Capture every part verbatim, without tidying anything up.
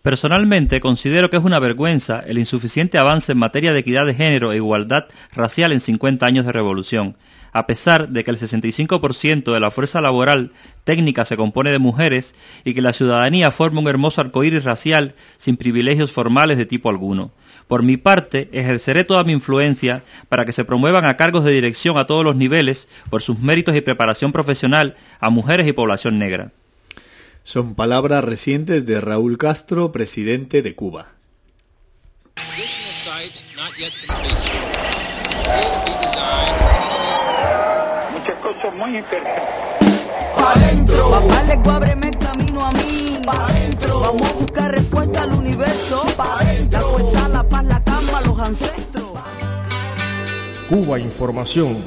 Personalmente, considero que es una vergüenza el insuficiente avance en materia de equidad de género e igualdad racial en cincuenta años de revolución, a pesar de que el sesenta y cinco por ciento de la fuerza laboral técnica se compone de mujeres y que la ciudadanía forma un hermoso arcoíris racial sin privilegios formales de tipo alguno. Por mi parte, ejerceré toda mi influencia para que se promuevan a cargos de dirección a todos los niveles, por sus méritos y preparación profesional, a mujeres y población negra. Son palabras recientes de Raúl Castro, presidente de Cuba. Muchas cosas muy interesantes. Pa' adentro, papá le ábreme el camino a mí. Pa' adentro, vamos a buscar respuesta al universo. Pa' adentro, la fuerza, la paz, la calma, los ancestros. Cuba Información.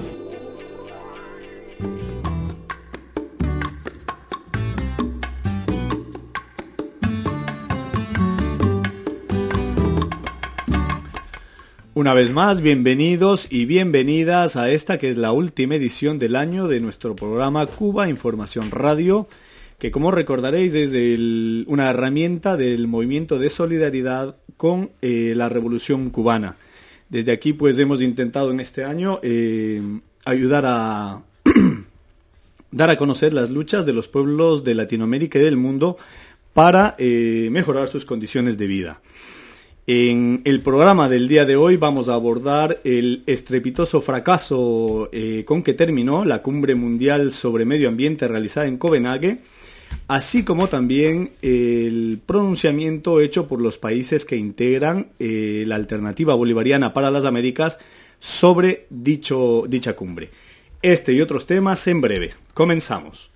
Una vez más, bienvenidos y bienvenidas a esta que es la última edición del año de nuestro programa Cuba Información Radio, que como recordaréis es el, una herramienta del movimiento de solidaridad con eh, la Revolución Cubana. Desde aquí pues hemos intentado en este año eh, ayudar a dar a conocer las luchas de los pueblos de Latinoamérica y del mundo para eh, mejorar sus condiciones de vida. En el programa del día de hoy vamos a abordar el estrepitoso fracaso eh, con que terminó la Cumbre Mundial sobre Medio Ambiente realizada en Copenhague, así como también el pronunciamiento hecho por los países que integran eh, la Alternativa Bolivariana para las Américas sobre dicho, dicha cumbre. Este y otros temas en breve. Comenzamos.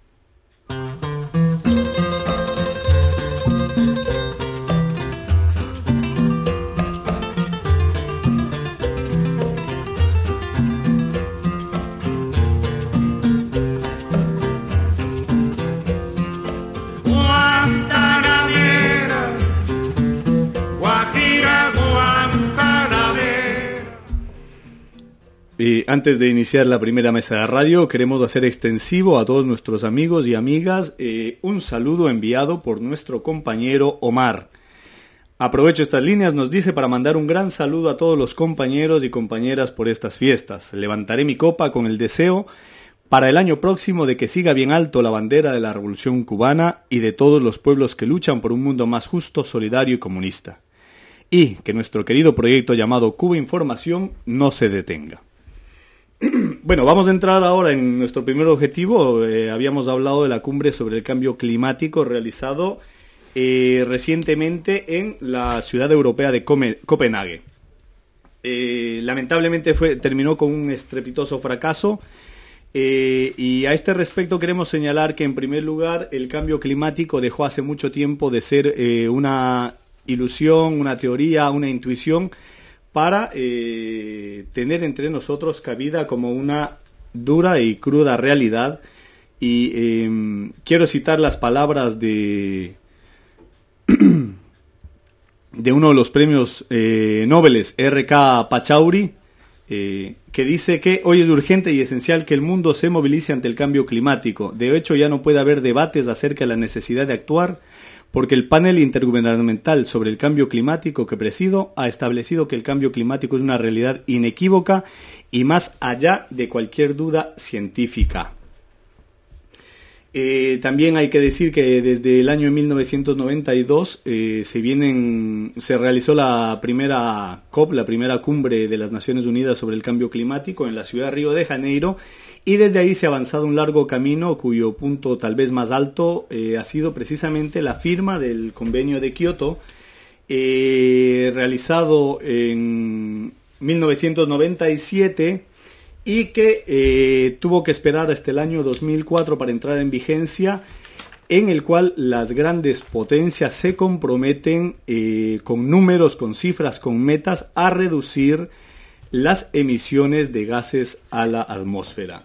Y antes de iniciar la primera mesa de radio, queremos hacer extensivo a todos nuestros amigos y amigas eh, un saludo enviado por nuestro compañero Omar. Aprovecho estas líneas, nos dice, para mandar un gran saludo a todos los compañeros y compañeras por estas fiestas. Levantaré mi copa con el deseo para el año próximo de que siga bien alto la bandera de la Revolución Cubana y de todos los pueblos que luchan por un mundo más justo, solidario y comunista. Y que nuestro querido proyecto llamado Cuba Información no se detenga. Bueno, vamos a entrar ahora en nuestro primer objetivo. Eh, habíamos hablado de la cumbre sobre el cambio climático realizado eh, recientemente en la ciudad europea de Come- Copenhague. Eh, lamentablemente fue, terminó con un estrepitoso fracaso eh, y a este respecto queremos señalar que en primer lugar el cambio climático dejó hace mucho tiempo de ser eh, una ilusión, una teoría, una intuición para eh, tener entre nosotros cabida como una dura y cruda realidad. Y eh, quiero citar las palabras de, de uno de los premios eh, Nobel, R K Pachauri, eh, que dice que hoy es urgente y esencial que el mundo se movilice ante el cambio climático. De hecho, ya no puede haber debates acerca de la necesidad de actuar, porque el panel intergubernamental sobre el cambio climático que presido ha establecido que el cambio climático es una realidad inequívoca y más allá de cualquier duda científica. Eh, también hay que decir que desde el año mil novecientos noventa y dos eh, se, vienen, se realizó la primera COP, la primera cumbre de las Naciones Unidas sobre el cambio climático en la ciudad de Río de Janeiro, y desde ahí se ha avanzado un largo camino cuyo punto tal vez más alto eh, ha sido precisamente la firma del convenio de Kioto, eh, realizado en mil novecientos noventa y siete y que eh, tuvo que esperar hasta el año dos mil cuatro para entrar en vigencia, en el cual las grandes potencias se comprometen eh, con números, con cifras, con metas a reducir las emisiones de gases a la atmósfera.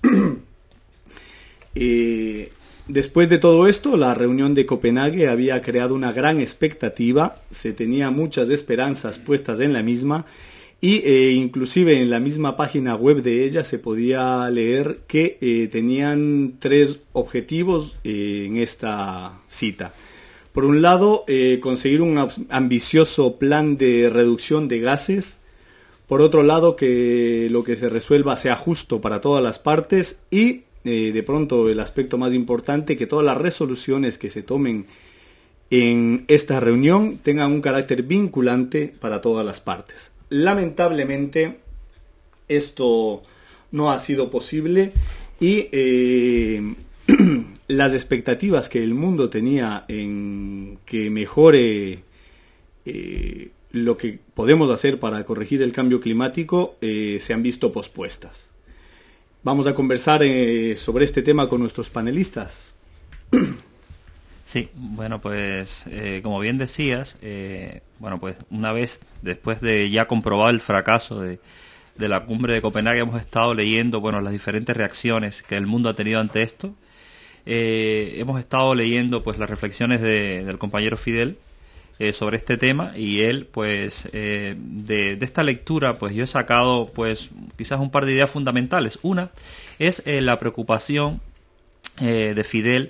eh, después de todo esto, la reunión de Copenhague había creado una gran expectativa, se tenía muchas esperanzas puestas en la misma, y eh, inclusive en la misma página web de ella se podía leer que eh, tenían tres objetivos eh, en esta cita. Por un lado, eh, conseguir un ambicioso plan de reducción de gases. Por otro lado, que lo que se resuelva sea justo para todas las partes y, eh, de pronto, el aspecto más importante, que todas las resoluciones que se tomen en esta reunión tengan un carácter vinculante para todas las partes. Lamentablemente, esto no ha sido posible y eh, las expectativas que el mundo tenía en que mejore eh, lo que podemos hacer para corregir el cambio climático eh, se han visto pospuestas. Vamos a conversar eh, sobre este tema con nuestros panelistas. Sí, bueno, pues eh, como bien decías, eh, bueno, pues una vez después de ya comprobado el fracaso de, de la cumbre de Copenhague, hemos estado leyendo, bueno, las diferentes reacciones que el mundo ha tenido ante esto. Eh, hemos estado leyendo, pues, las reflexiones de, del compañero Fidel eh, sobre este tema, y él, pues, eh, de, de esta lectura, pues, yo he sacado, pues, quizás un par de ideas fundamentales. Una es eh, la preocupación eh, de Fidel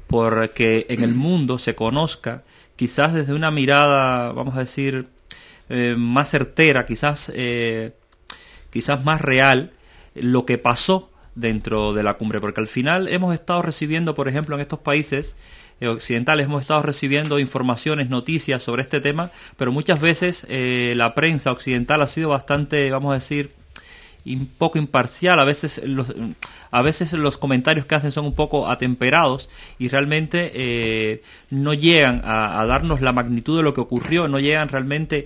porque en el mundo se conozca, quizás desde una mirada, vamos a decir, eh, más certera, quizás, eh, quizás más real, lo que pasó dentro de la cumbre, porque al final hemos estado recibiendo, por ejemplo, en estos países eh, occidentales, hemos estado recibiendo informaciones, noticias sobre este tema, pero muchas veces eh, la prensa occidental ha sido bastante, vamos a decir, un poco imparcial. A veces los, a veces los comentarios que hacen son un poco atemperados y realmente eh, no llegan a, a darnos la magnitud de lo que ocurrió, no llegan realmente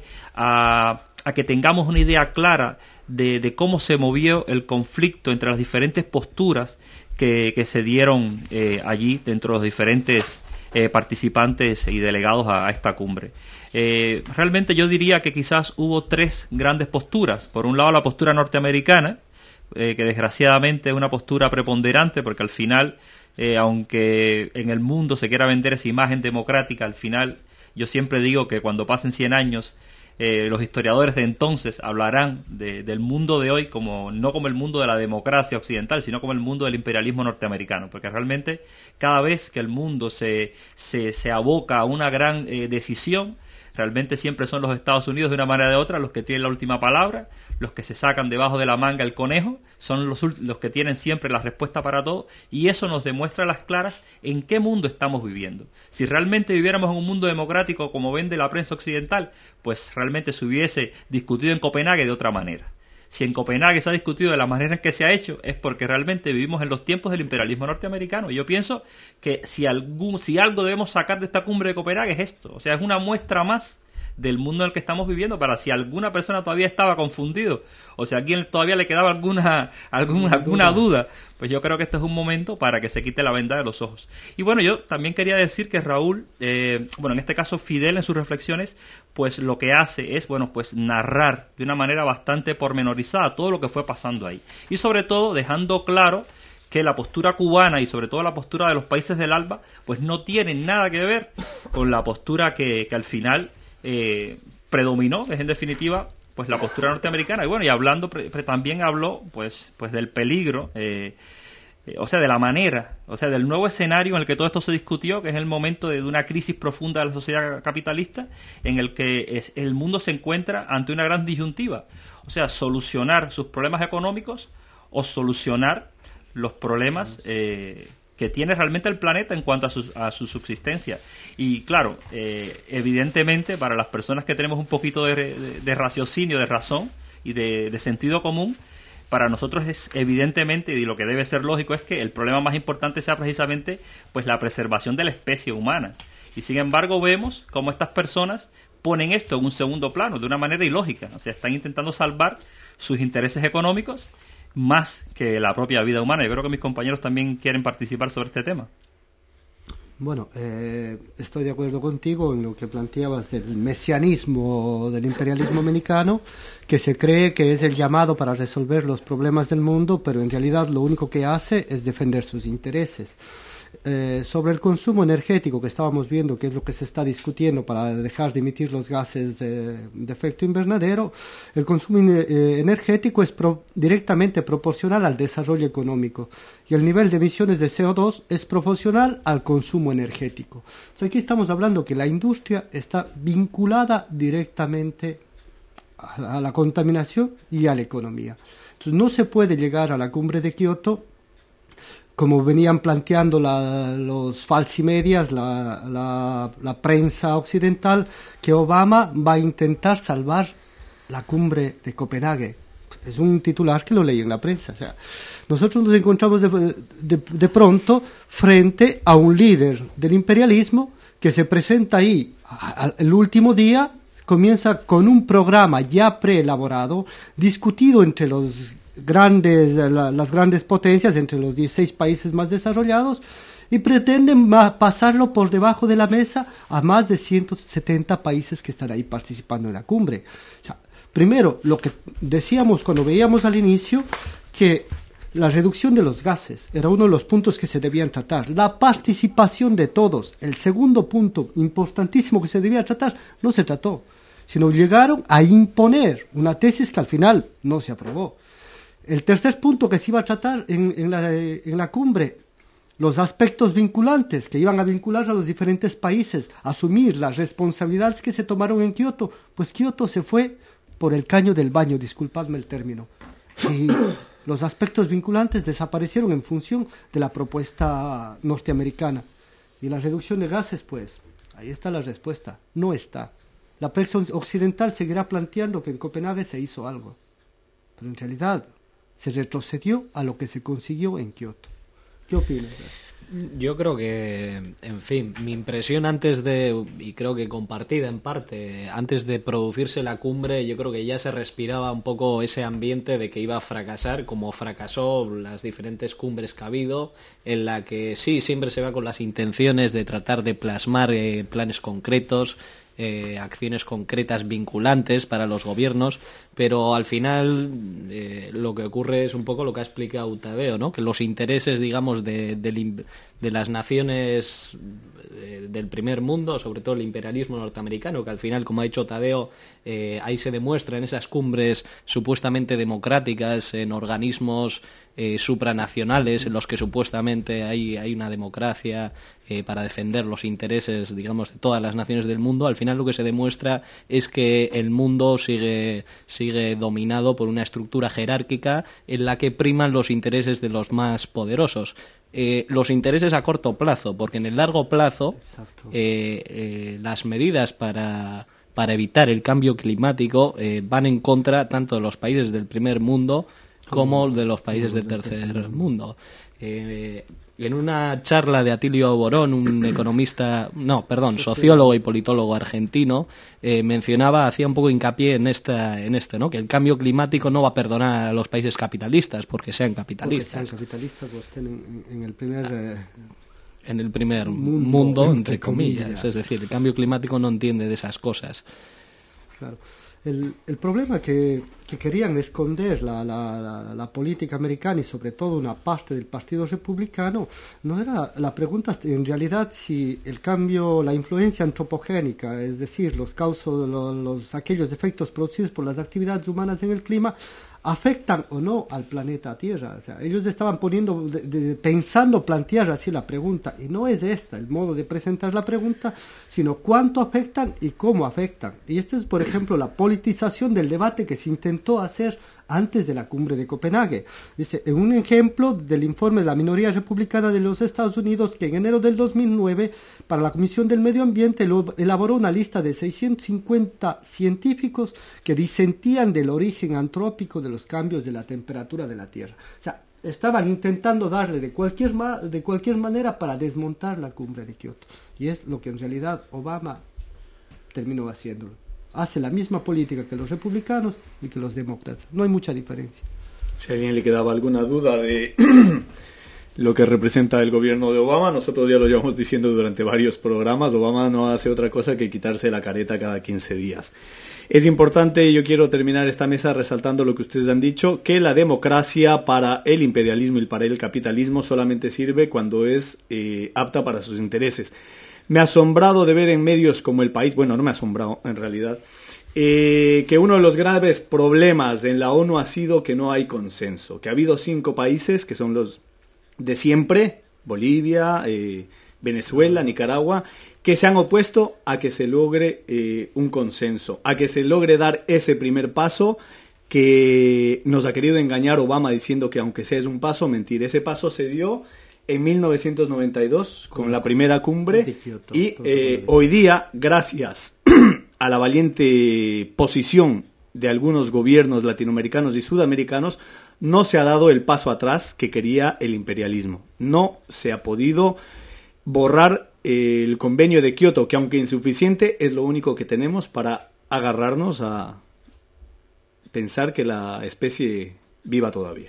a, a que tengamos una idea clara de, de cómo se movió el conflicto entre las diferentes posturas que, que se dieron eh, allí dentro de los diferentes eh, participantes y delegados a, a esta cumbre. Eh, realmente yo diría que quizás hubo tres grandes posturas. Por un lado, la postura norteamericana, eh, que desgraciadamente es una postura preponderante, porque al final, eh, aunque en el mundo se quiera vender esa imagen democrática, al final yo siempre digo que cuando pasen cien años, eh, los historiadores de entonces hablarán de, del mundo de hoy como no como el mundo de la democracia occidental, sino como el mundo del imperialismo norteamericano, porque realmente cada vez que el mundo se, se, se aboca a una gran eh, decisión, realmente siempre son los Estados Unidos de una manera o de otra los que tienen la última palabra, los que se sacan debajo de la manga el conejo, son los, los que tienen siempre la respuesta para todo, y eso nos demuestra a las claras en qué mundo estamos viviendo. Si realmente viviéramos en un mundo democrático como vende la prensa occidental, pues realmente se hubiese discutido en Copenhague de otra manera. Si en Copenhague se ha discutido de la manera en que se ha hecho, es porque realmente vivimos en los tiempos del imperialismo norteamericano. Y yo pienso que si, algún, si algo debemos sacar de esta cumbre de Copenhague es esto. O sea, es una muestra más del mundo en el que estamos viviendo, para si alguna persona todavía estaba confundido, o si a alguien todavía le quedaba alguna, alguna, alguna duda, pues yo creo que este es un momento para que se quite la venda de los ojos. Y bueno, yo también quería decir que Raúl, eh, bueno, en este caso Fidel en sus reflexiones, pues lo que hace es, bueno, pues narrar de una manera bastante pormenorizada todo lo que fue pasando ahí. Y sobre todo dejando claro que la postura cubana y sobre todo la postura de los países del ALBA, pues no tienen nada que ver con la postura que, que al final Eh, predominó, que es en definitiva pues la postura norteamericana. Y bueno, y hablando pre, pre, también habló pues pues del peligro, eh, eh, o sea, de la manera, o sea, del nuevo escenario en el que todo esto se discutió, que es el momento de, de una crisis profunda de la sociedad capitalista, en el que es, el mundo se encuentra ante una gran disyuntiva, o sea, solucionar sus problemas económicos o solucionar los problemas eh, que tiene realmente el planeta en cuanto a su, a su subsistencia. Y claro, eh, evidentemente para las personas que tenemos un poquito de, de, de raciocinio, de razón y de, de sentido común, para nosotros es evidentemente, y lo que debe ser lógico, es que el problema más importante sea precisamente pues la preservación de la especie humana. Y sin embargo vemos cómo estas personas ponen esto en un segundo plano de una manera ilógica. O sea, están intentando salvar sus intereses económicos más que la propia vida humana. Yo creo que mis compañeros también quieren participar sobre este tema. Bueno, eh, estoy de acuerdo contigo en lo que planteabas del mesianismo del imperialismo americano, que se cree que es el llamado para resolver los problemas del mundo, pero en realidad lo único que hace es defender sus intereses. Eh, sobre el consumo energético que estábamos viendo, que es lo que se está discutiendo para dejar de emitir los gases de, de efecto invernadero, el consumo eh, energético es pro, directamente proporcional al desarrollo económico y el nivel de emisiones de C O dos es proporcional al consumo energético. Entonces aquí estamos hablando que la industria está vinculada directamente a la, a la contaminación y a la economía. Entonces no se puede llegar a la cumbre de Kioto como venían planteando la, los falsimedias, la, la, la prensa occidental, que Obama va a intentar salvar la cumbre de Copenhague. Es un titular que lo leí en la prensa. O sea, nosotros nos encontramos de, de, de pronto frente a un líder del imperialismo que se presenta ahí a, a, el último día, comienza con un programa ya preelaborado, discutido entre los grandes, la, las grandes potencias, entre los dieciséis países más desarrollados, y pretenden ma- pasarlo por debajo de la mesa a más de ciento setenta países que están ahí participando en la cumbre. O sea, primero, lo que decíamos cuando veíamos al inicio, que la reducción de los gases era uno de los puntos que se debían tratar, la participación de todos. El segundo punto importantísimo que se debía tratar no se trató, sino llegaron a imponer una tesis que al final no se aprobó. El tercer punto que se iba a tratar en, en, la, en la cumbre, los aspectos vinculantes que iban a vincular a los diferentes países, asumir las responsabilidades que se tomaron en Kioto, pues Kioto se fue por el caño del baño, disculpadme el término. Y los aspectos vinculantes desaparecieron en función de la propuesta norteamericana. Y la reducción de gases, pues, ahí está la respuesta, no está. La prensa occidental seguirá planteando que en Copenhague se hizo algo, pero en realidad se retrocedió a lo que se consiguió en Kioto. ¿Qué opinas? Yo creo que, en fin, mi impresión antes de, y creo que compartida en parte, antes de producirse la cumbre, yo creo que ya se respiraba un poco ese ambiente de que iba a fracasar, como fracasó las diferentes cumbres que ha habido, en la que sí, siempre se va con las intenciones de tratar de plasmar eh, planes concretos, Eh, acciones concretas vinculantes para los gobiernos, pero al final eh, lo que ocurre es un poco lo que ha explicado Tadeo, ¿no? Que los intereses, digamos, de, de, de las naciones eh, del primer mundo, sobre todo el imperialismo norteamericano, que al final, como ha dicho Tadeo, eh, ahí se demuestra en esas cumbres supuestamente democráticas, en organismos Eh, supranacionales en los que supuestamente hay, hay una democracia eh, para defender los intereses, digamos, de todas las naciones del mundo. Al final lo que se demuestra es que el mundo sigue, sigue dominado por una estructura jerárquica en la que priman los intereses de los más poderosos. Eh, los intereses a corto plazo, porque en el largo plazo eh, eh, las medidas para... para evitar el cambio climático eh, van en contra tanto de los países del primer mundo como de los países del tercer mundo. Eh, en una charla de Atilio Borón, un economista, no, perdón, sociólogo y politólogo argentino, eh, mencionaba, hacía un poco hincapié en esta, en este, ¿no? Que el cambio climático no va a perdonar a los países capitalistas porque sean capitalistas. Porque sean capitalistas, pues estén en, en el primer eh... en el primer mundo, mundo, entre, entre comillas. comillas. Es decir, el cambio climático no entiende de esas cosas. Claro. El, el problema que, que querían esconder la, la, la, la política americana y sobre todo una parte del Partido Republicano no era la pregunta en realidad si el cambio, la influencia antropogénica, es decir, los causos, los, los aquellos efectos producidos por las actividades humanas en el clima, afectan o no al planeta Tierra. O sea, ellos estaban poniendo, de, de, pensando plantear así la pregunta, y no es esta el modo de presentar la pregunta, sino cuánto afectan y cómo afectan. Y esta es, por ejemplo, la politización del debate que se intentó hacer antes de la cumbre de Copenhague. Dice, en un ejemplo del informe de la minoría republicana de los Estados Unidos, que en enero del dos mil nueve, para la Comisión del Medio Ambiente, elaboró una lista de seiscientos cincuenta científicos que disentían del origen antrópico de los cambios de la temperatura de la Tierra. O sea, estaban intentando darle de cualquier, ma- de cualquier manera para desmontar la cumbre de Kioto. Y es lo que en realidad Obama terminó haciéndolo. Hace la misma política que los republicanos y que los demócratas. No hay mucha diferencia. Si a alguien le quedaba alguna duda de lo que representa el gobierno de Obama. Nosotros ya lo llevamos diciendo durante varios programas. Obama no hace otra cosa que quitarse la careta cada quince días. Es importante, y yo quiero terminar esta mesa resaltando lo que ustedes han dicho, que la democracia para el imperialismo y para el capitalismo solamente sirve cuando es eh, apta para sus intereses. Me ha asombrado de ver en medios como El País, bueno, no me ha asombrado en realidad, eh, que uno de los graves problemas en la ONU ha sido que no hay consenso, que ha habido cinco países que son los de siempre, Bolivia, eh, Venezuela, Nicaragua, que se han opuesto a que se logre eh, un consenso, a que se logre dar ese primer paso que nos ha querido engañar Obama diciendo que aunque sea es un paso, mentir. Ese paso se dio en mil novecientos noventa y dos con la primera cumbre y eh, hoy día, gracias a la valiente posición de algunos gobiernos latinoamericanos y sudamericanos, no se ha dado el paso atrás que quería el imperialismo. No se ha podido borrar el convenio de Kioto, que aunque insuficiente, es lo único que tenemos para agarrarnos a pensar que la especie viva todavía.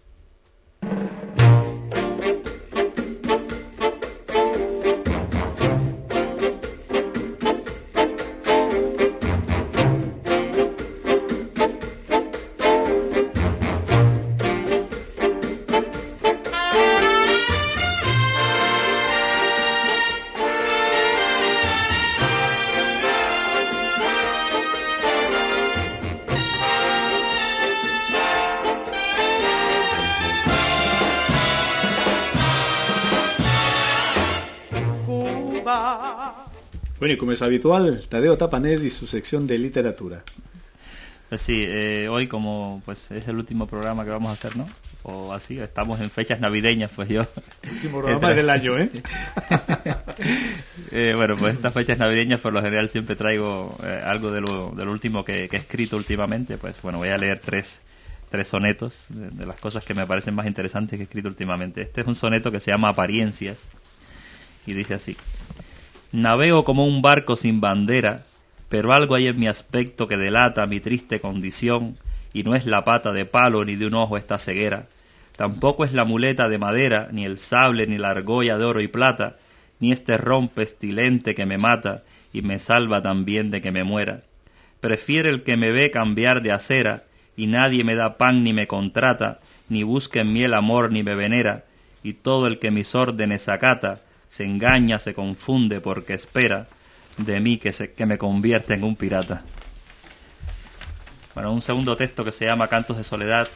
Bueno, y como es habitual, Tadeo Tapanés y su sección de literatura. Pues sí, eh, hoy como pues es el último programa que vamos a hacer, ¿no? O así, estamos en fechas navideñas, pues yo... Último programa del año, ¿eh? eh bueno, pues estas fechas navideñas por lo general siempre traigo eh, algo de lo, de lo último que, que he escrito últimamente. Pues bueno, voy a leer tres, tres sonetos de, de las cosas que me parecen más interesantes que he escrito últimamente. Este es un soneto que se llama Apariencias y dice así: navego como un barco sin bandera, pero algo hay en mi aspecto que delata mi triste condición, y no es la pata de palo ni de un ojo esta ceguera, tampoco es la muleta de madera, ni el sable ni la argolla de oro y plata, ni este ron pestilente que me mata y me salva también de que me muera. Prefiere el que me ve cambiar de acera, y nadie me da pan ni me contrata, ni busca en mí el amor ni me venera, y todo el que mis órdenes acata, se engaña, se confunde porque espera de mí que, se, que me convierta en un pirata. Bueno, un segundo texto que se llama Cantos de Soledad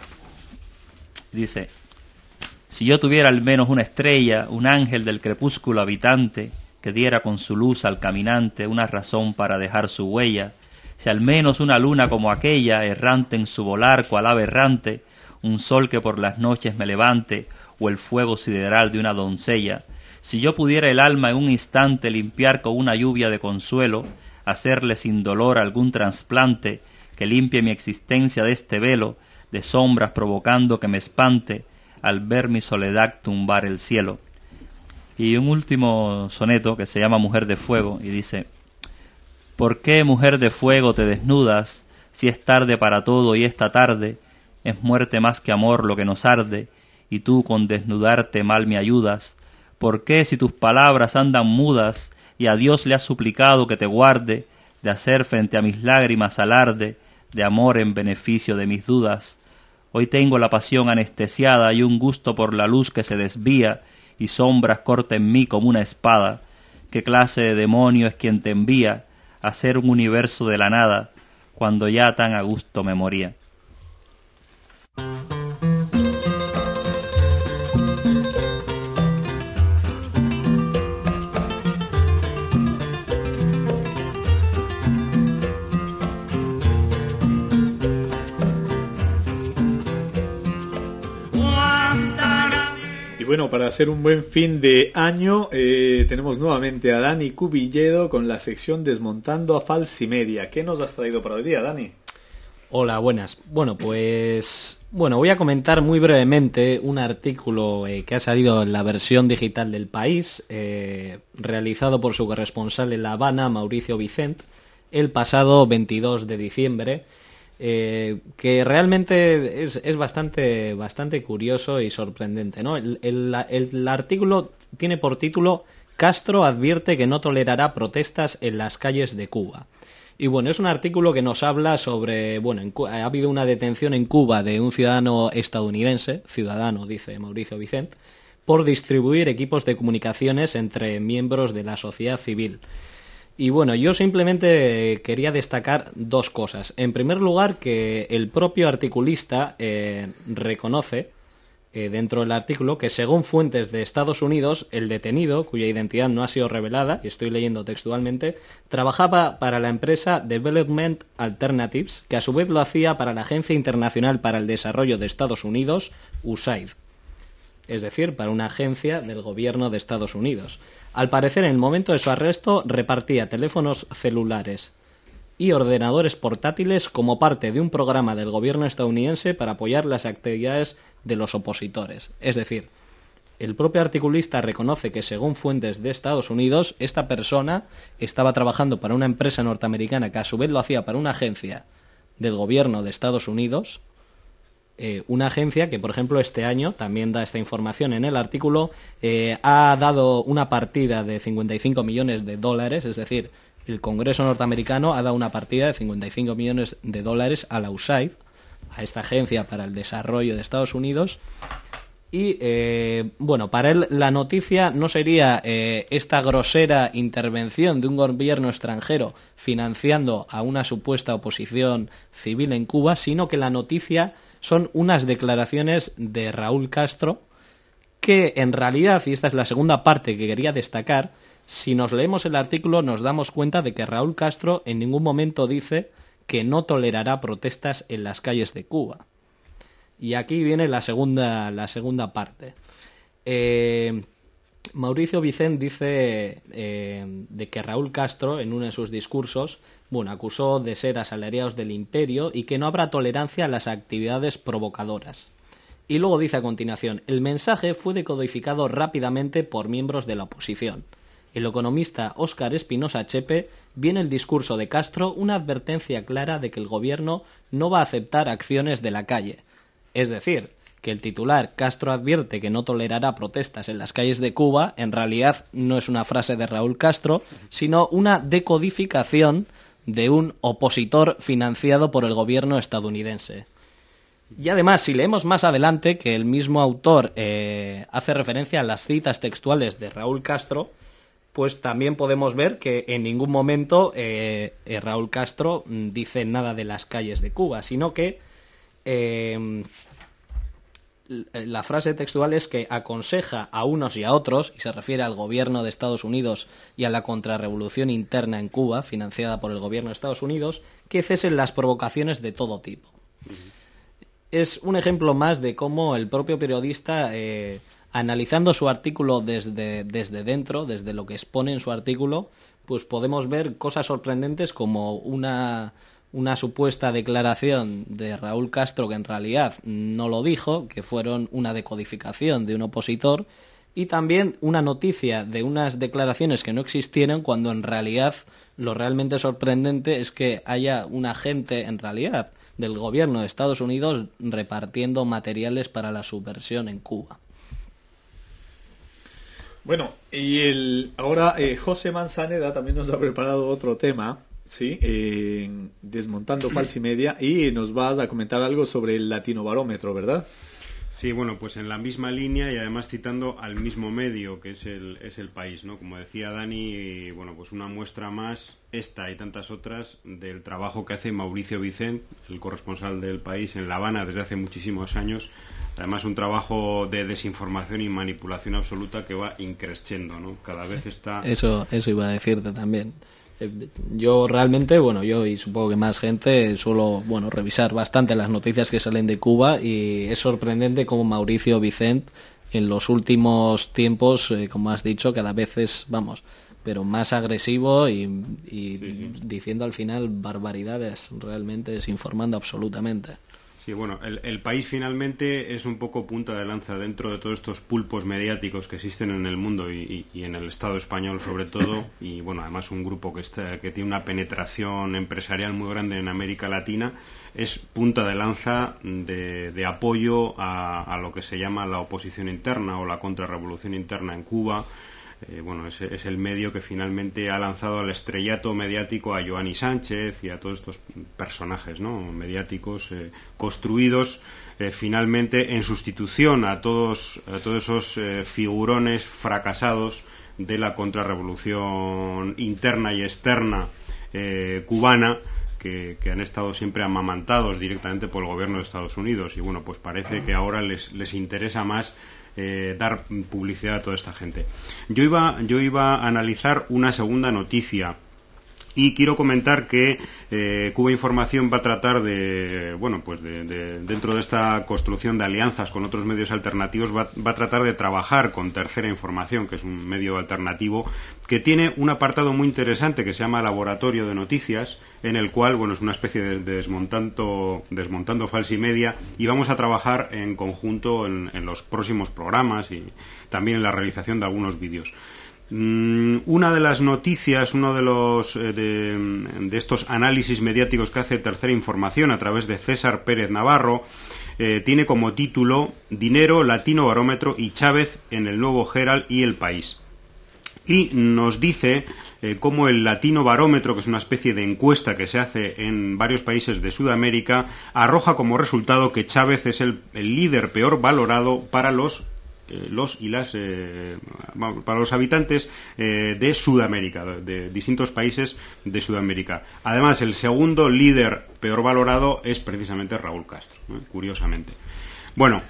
dice: si yo tuviera al menos una estrella, un ángel del crepúsculo habitante, que diera con su luz al caminante una razón para dejar su huella, si al menos una luna como aquella, errante en su volar cual ave errante, un sol que por las noches me levante, o el fuego sideral de una doncella, si yo pudiera el alma en un instante limpiar con una lluvia de consuelo, hacerle sin dolor algún trasplante que limpie mi existencia de este velo de sombras provocando que me espante al ver mi soledad tumbar el cielo. Y un último soneto que se llama Mujer de Fuego y dice: ¿por qué, mujer de fuego, te desnudas si es tarde para todo y esta tarde es muerte más que amor lo que nos arde, y tú con desnudarte mal me ayudas? ¿Por qué, si tus palabras andan mudas y a Dios le has suplicado que te guarde de hacer frente a mis lágrimas alarde de amor en beneficio de mis dudas? Hoy tengo la pasión anestesiada y un gusto por la luz que se desvía y sombras corta en mí como una espada. ¿Qué clase de demonio es quien te envía a hacer un universo de la nada cuando ya tan a gusto me moría? Bueno, para hacer un buen fin de año, eh, tenemos nuevamente a Dani Cubilledo con la sección Desmontando a Falsimedia. ¿Qué nos has traído para hoy día, Dani? Hola, buenas. Bueno, pues bueno, voy a comentar muy brevemente un artículo eh, que ha salido en la versión digital del País, eh, realizado por su corresponsal en La Habana, Mauricio Vicent, el pasado veintidós de diciembre. eh, que realmente es, es bastante, bastante curioso y sorprendente, ¿no? El, el, el artículo tiene por título Castro advierte que no tolerará protestas en las calles de Cuba. Y bueno, es un artículo que nos habla sobre, bueno, en, ha habido una detención en Cuba de un ciudadano estadounidense, ciudadano, dice Mauricio Vicent, por distribuir equipos de comunicaciones entre miembros de la sociedad civil. Y bueno, yo simplemente quería destacar dos cosas. En primer lugar, que el propio articulista eh, reconoce eh, dentro del artículo que según fuentes de Estados Unidos, el detenido, cuya identidad no ha sido revelada, y estoy leyendo textualmente, trabajaba para la empresa Development Alternatives, que a su vez lo hacía para la Agencia Internacional para el Desarrollo de Estados Unidos, U S A I D. Es decir, para una agencia del gobierno de Estados Unidos. Al parecer, en el momento de su arresto, repartía teléfonos celulares y ordenadores portátiles como parte de un programa del gobierno estadounidense para apoyar las actividades de los opositores. Es decir, el propio articulista reconoce que, según fuentes de Estados Unidos, esta persona estaba trabajando para una empresa norteamericana que a su vez lo hacía para una agencia del gobierno de Estados Unidos. Eh, una agencia que, por ejemplo, este año, también da esta información en el artículo, eh, ha dado una partida de cincuenta y cinco millones de dólares, es decir, el Congreso norteamericano ha dado una partida de cincuenta y cinco millones de dólares a la U S A I D, a esta agencia para el desarrollo de Estados Unidos. Y, eh, bueno, para él la noticia no sería eh, esta grosera intervención de un gobierno extranjero financiando a una supuesta oposición civil en Cuba, sino que la noticia son unas declaraciones de Raúl Castro que en realidad, y esta es la segunda parte que quería destacar, si nos leemos el artículo nos damos cuenta de que Raúl Castro en ningún momento dice que no tolerará protestas en las calles de Cuba. Y aquí viene la segunda, la segunda parte. Eh, Mauricio Vicent dice eh, de que Raúl Castro, en uno de sus discursos, bueno, acusó de ser asalariados del imperio y que no habrá tolerancia a las actividades provocadoras. Y luego dice a continuación, el mensaje fue decodificado rápidamente por miembros de la oposición. El economista Óscar Espinosa Chepe ve en el discurso de Castro una advertencia clara de que el gobierno no va a aceptar acciones de la calle. Es decir, que el titular Castro advierte que no tolerará protestas en las calles de Cuba, en realidad no es una frase de Raúl Castro, sino una decodificación de un opositor financiado por el gobierno estadounidense. Y además, si leemos más adelante que el mismo autor eh, hace referencia a las citas textuales de Raúl Castro, pues también podemos ver que en ningún momento eh, eh, Raúl Castro dice nada de las calles de Cuba, sino que eh, la frase textual es que aconseja a unos y a otros, y se refiere al gobierno de Estados Unidos y a la contrarrevolución interna en Cuba, financiada por el gobierno de Estados Unidos, que cesen las provocaciones de todo tipo. Uh-huh. Es un ejemplo más de cómo el propio periodista, eh, analizando su artículo desde, desde dentro, desde lo que expone en su artículo, pues podemos ver cosas sorprendentes como una... una supuesta declaración de Raúl Castro que en realidad no lo dijo, que fueron una decodificación de un opositor, y también una noticia de unas declaraciones que no existieron cuando en realidad lo realmente sorprendente es que haya un agente en realidad del gobierno de Estados Unidos repartiendo materiales para la subversión en Cuba. Bueno, y el ahora eh, José Manzaneda también nos ha preparado otro tema. Sí, eh, desmontando Falsimedia, y nos vas a comentar algo sobre el Latinobarómetro, ¿verdad? Sí, bueno, pues en la misma línea y además citando al mismo medio que es el es el País, ¿no? Como decía Dani, bueno, pues una muestra más, esta y tantas otras, del trabajo que hace Mauricio Vicent, el corresponsal del País en La Habana desde hace muchísimos años. Además, un trabajo de desinformación y manipulación absoluta que va increciendo, ¿no? Cada vez está... Eso, eso iba a decirte también. Yo realmente, bueno, yo y supongo que más gente suelo, bueno, revisar bastante las noticias que salen de Cuba, y es sorprendente cómo Mauricio Vicent en los últimos tiempos, eh, como has dicho, cada vez es, vamos, pero más agresivo y, y sí, sí. diciendo al final barbaridades, realmente desinformando absolutamente. Sí, Sí, bueno, el, el país finalmente es un poco punta de lanza dentro de todos estos pulpos mediáticos que existen en el mundo y, y, y en el Estado español sobre todo, y bueno, además un grupo que, está, que tiene una penetración empresarial muy grande en América Latina, es punta de lanza de, de apoyo a, a lo que se llama la oposición interna o la contrarrevolución interna en Cuba. Eh, bueno, es, es el medio que finalmente ha lanzado al estrellato mediático a Joanny Sánchez y a todos estos personajes, ¿no?, mediáticos eh, construidos eh, finalmente en sustitución a todos, a todos esos eh, figurones fracasados de la contrarrevolución interna y externa eh, cubana, que, que han estado siempre amamantados directamente por el gobierno de Estados Unidos. Y bueno, pues parece que ahora les, les interesa más Eh, dar publicidad a toda esta gente. Yo iba, yo iba a analizar una segunda noticia y quiero comentar que eh, Cuba Información va a tratar de, bueno, pues de, de, dentro de esta construcción de alianzas con otros medios alternativos, va, va a tratar de trabajar con Tercera Información, que es un medio alternativo que tiene un apartado muy interesante que se llama Laboratorio de Noticias, en el cual, bueno, es una especie de, de desmontando, desmontando falsimedia, y vamos a trabajar en conjunto en, en los próximos programas y también en la realización de algunos vídeos. Una de las noticias, uno de los eh, de, de estos análisis mediáticos que hace Tercera Información a través de César Pérez Navarro, eh, tiene como título Dinero, Latino Barómetro y Chávez en el Nuevo Herald y El País. Y nos dice eh, cómo el Latino Barómetro, que es una especie de encuesta que se hace en varios países de Sudamérica, arroja como resultado que Chávez es el, el líder peor valorado para los los y las eh, para los habitantes eh, de Sudamérica, de distintos países de Sudamérica. Además, el segundo líder peor valorado es precisamente Raúl Castro, ¿eh? Curiosamente. Bueno,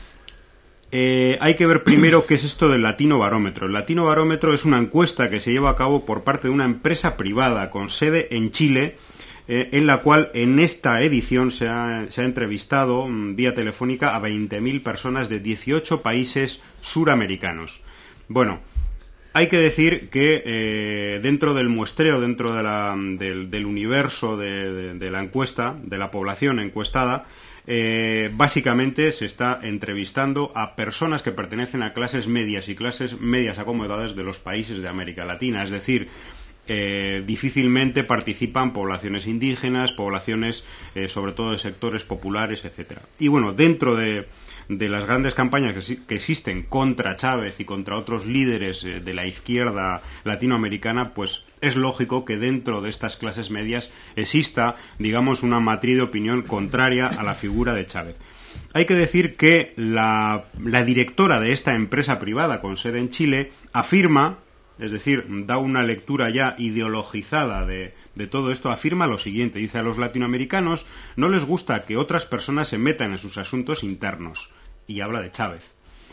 eh, hay que ver primero qué es esto del Latino Barómetro. El Latino Barómetro es una encuesta que se lleva a cabo por parte de una empresa privada con sede en Chile, en la cual en esta edición se ha, se ha entrevistado vía telefónica a veinte mil personas de dieciocho países suramericanos. Bueno, hay que decir que eh, dentro del muestreo, dentro de la, del, del universo de, de, de la encuesta, de la población encuestada, eh, básicamente se está entrevistando a personas que pertenecen a clases medias y clases medias acomodadas de los países de América Latina, es decir, Eh, difícilmente participan poblaciones indígenas, poblaciones eh, sobre todo de sectores populares, etcétera. Y bueno, dentro de, de las grandes campañas que, que existen contra Chávez y contra otros líderes eh, de la izquierda latinoamericana, pues es lógico que dentro de estas clases medias exista, digamos, una matriz de opinión contraria a la figura de Chávez. Hay que decir que la, la directora de esta empresa privada con sede en Chile afirma, es decir, da una lectura ya ideologizada de, de todo esto, afirma lo siguiente, dice: a los latinoamericanos no les gusta que otras personas se metan en sus asuntos internos, y habla de Chávez.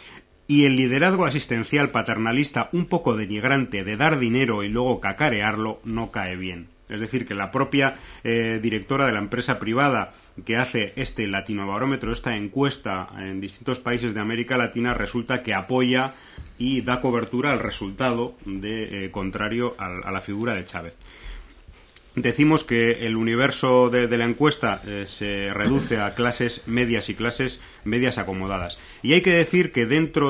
Y el liderazgo asistencial paternalista un poco denigrante de dar dinero y luego cacarearlo no cae bien. Es decir, que la propia eh, directora de la empresa privada que hace este Latinobarómetro, esta encuesta en distintos países de América Latina, resulta que apoya y da cobertura al resultado de, eh, contrario a, a la figura de Chávez. Decimos que el universo de, de la encuesta eh, se reduce a clases medias y clases medias acomodadas. Y hay que decir que dentro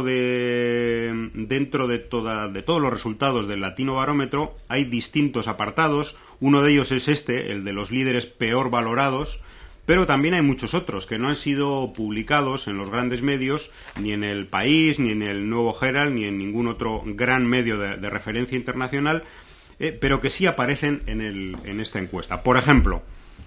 de dentro de, toda, de todos los resultados del Latinobarómetro hay distintos apartados. Uno de ellos es este, el de los líderes peor valorados, pero también hay muchos otros que no han sido publicados en los grandes medios, ni en El País, ni en el Nuevo Herald, ni en ningún otro gran medio de, de referencia internacional, eh, pero que sí aparecen en, el, en esta encuesta. Por ejemplo,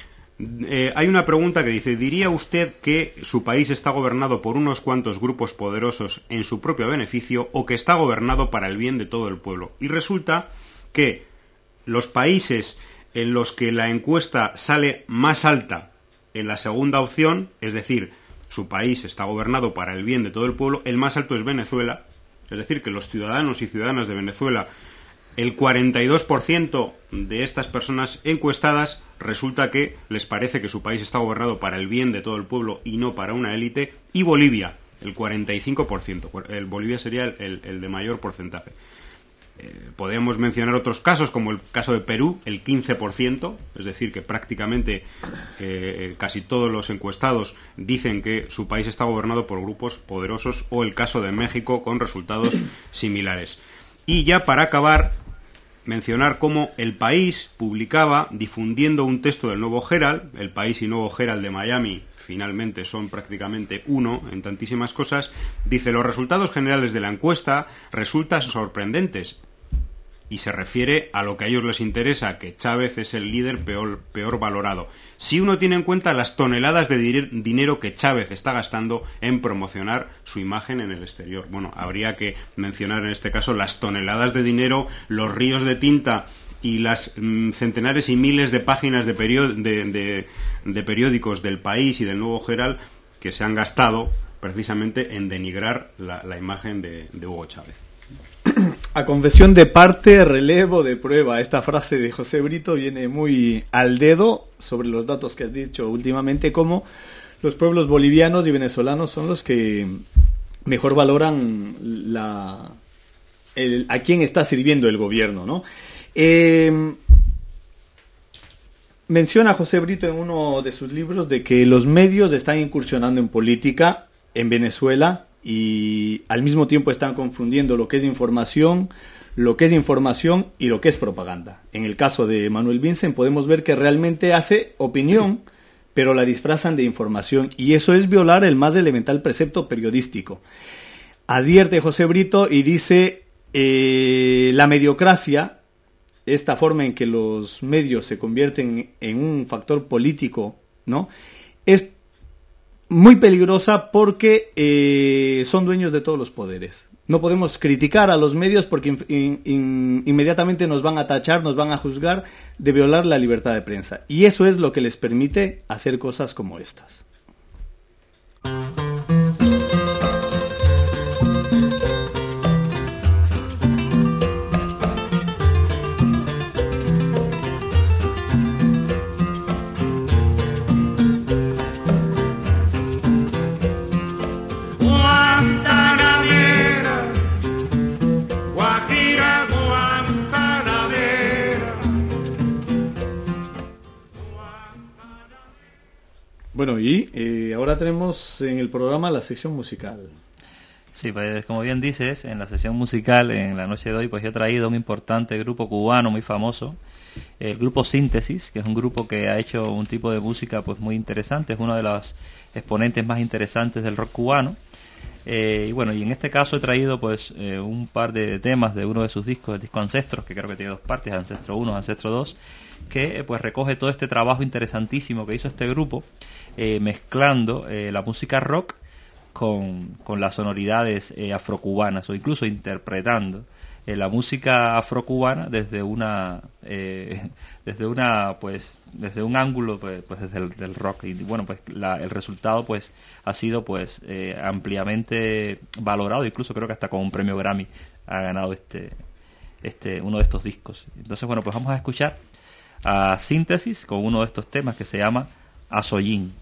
eh, hay una pregunta que dice: ¿diría usted que su país está gobernado por unos cuantos grupos poderosos en su propio beneficio o que está gobernado para el bien de todo el pueblo? Y resulta que los países en los que la encuesta sale más alta en la segunda opción, es decir, su país está gobernado para el bien de todo el pueblo, el más alto es Venezuela, es decir, que los ciudadanos y ciudadanas de Venezuela, el cuarenta y dos por ciento de estas personas encuestadas resulta que les parece que su país está gobernado para el bien de todo el pueblo y no para una élite, y Bolivia, el cuarenta y cinco por ciento, el Bolivia sería el, el, el de mayor porcentaje. Eh, podemos mencionar otros casos, como el caso de Perú, el quince por ciento, es decir, que prácticamente eh, casi todos los encuestados dicen que su país está gobernado por grupos poderosos, o el caso de México con resultados similares. Y ya para acabar, mencionar cómo El País publicaba, difundiendo un texto del Nuevo Herald, El País y Nuevo Herald de Miami finalmente son prácticamente uno en tantísimas cosas, dice: los resultados generales de la encuesta resultan sorprendentes, y se refiere a lo que a ellos les interesa, que Chávez es el líder peor, peor valorado. Si uno tiene en cuenta las toneladas de dir- dinero que Chávez está gastando en promocionar su imagen en el exterior. Bueno, habría que mencionar en este caso las toneladas de dinero, los ríos de tinta y las mmm, centenares y miles de páginas de, perió- de, de, de periódicos del País y del Nuevo Herald que se han gastado precisamente en denigrar la, la imagen de, de Hugo Chávez. A confesión de parte, relevo de prueba. Esta frase de José Brito viene muy al dedo sobre los datos que has dicho últimamente, como los pueblos bolivianos y venezolanos son los que mejor valoran la, el, a quién está sirviendo el gobierno, ¿no? Eh, menciona José Brito en uno de sus libros de que los medios están incursionando en política en Venezuela, y al mismo tiempo están confundiendo lo que es información, lo que es información y lo que es propaganda. En el caso de Manuel Vincent podemos ver que realmente hace opinión, pero la disfrazan de información, y eso es violar el más elemental precepto periodístico. Advierte José Brito y dice, eh, la mediocracia, esta forma en que los medios se convierten en un factor político, ¿no?, es muy peligrosa porque eh, son dueños de todos los poderes. No podemos criticar a los medios porque in, in, in, inmediatamente nos van a tachar, nos van a juzgar de violar la libertad de prensa. Y eso es lo que les permite hacer cosas como estas. Bueno, y eh, ahora tenemos en el programa la sección musical. Sí, pues como bien dices, en la sección musical, en la noche de hoy, pues yo he traído un importante grupo cubano muy famoso, el grupo Síntesis, que es un grupo que ha hecho un tipo de música pues muy interesante, es uno de los exponentes más interesantes del rock cubano. Eh, y bueno, y en este caso he traído pues eh, un par de temas de uno de sus discos, el disco Ancestros, que creo que tiene dos partes, Ancestro uno, Ancestro dos, que eh, pues recoge todo este trabajo interesantísimo que hizo este grupo, eh, mezclando eh, la música rock con, con las sonoridades eh, afrocubanas, o incluso interpretando eh, la música afrocubana desde una eh, desde una pues desde un ángulo pues, pues desde el del rock. Y bueno, pues la, el resultado pues ha sido pues eh, ampliamente valorado, incluso creo que hasta con un premio Grammy ha ganado este este uno de estos discos. Entonces bueno, pues vamos a escuchar a Síntesis con uno de estos temas que se llama Azollín.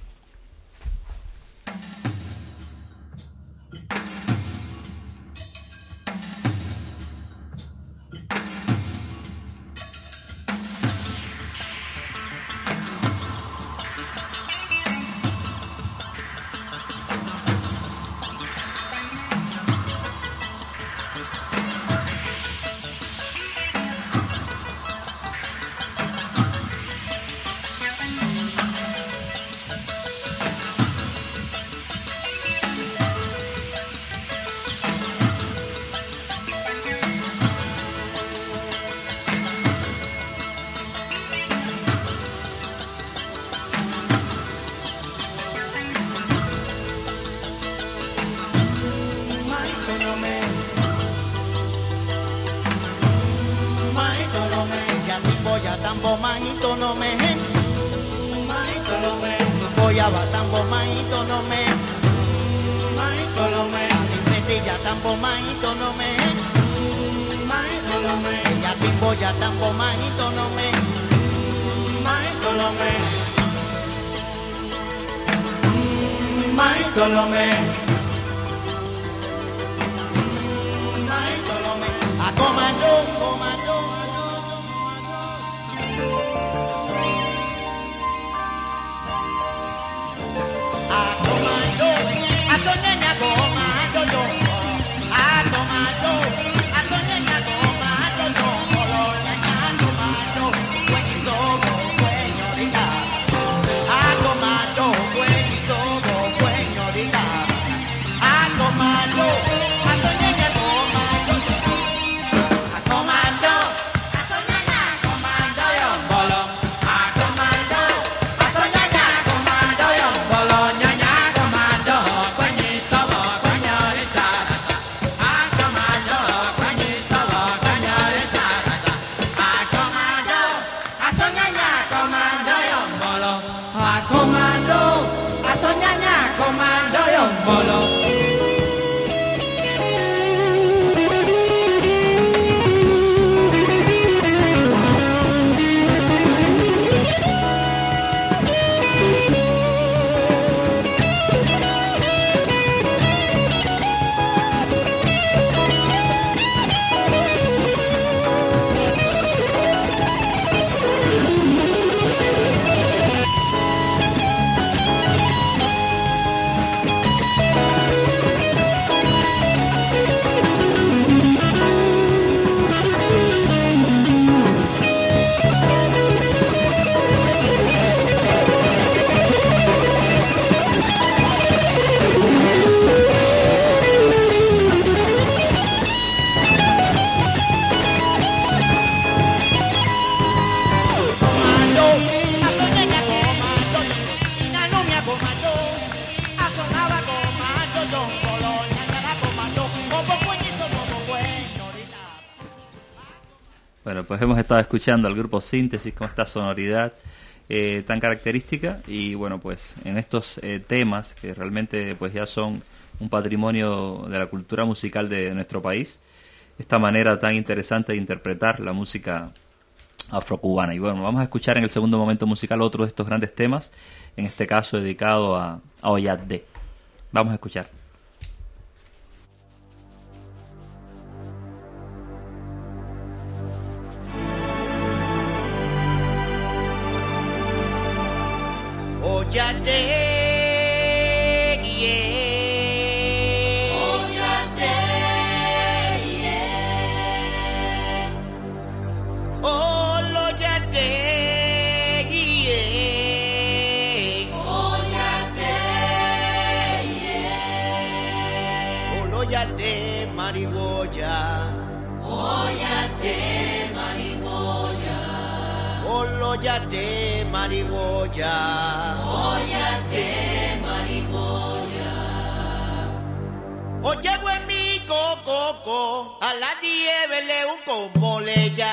A comando pues hemos estado escuchando al grupo Síntesis con esta sonoridad eh, tan característica y bueno, pues en estos eh, temas que realmente pues ya son un patrimonio de la cultura musical de nuestro país, esta manera tan interesante de interpretar la música afrocubana. Y bueno, vamos a escuchar en el segundo momento musical otro de estos grandes temas, en este caso dedicado a, a Oyate. Vamos a escuchar. Oyate, yeah. Oyate, yeah. Oh, Oyate, yeah. Oyate, yeah. Oh, Oyate, mariboya. Oyate, mariboya. Oh, Oyate, mariboya. Oyate, mariboya. Oye, güey, mi coco, a la nieve le un como le ya.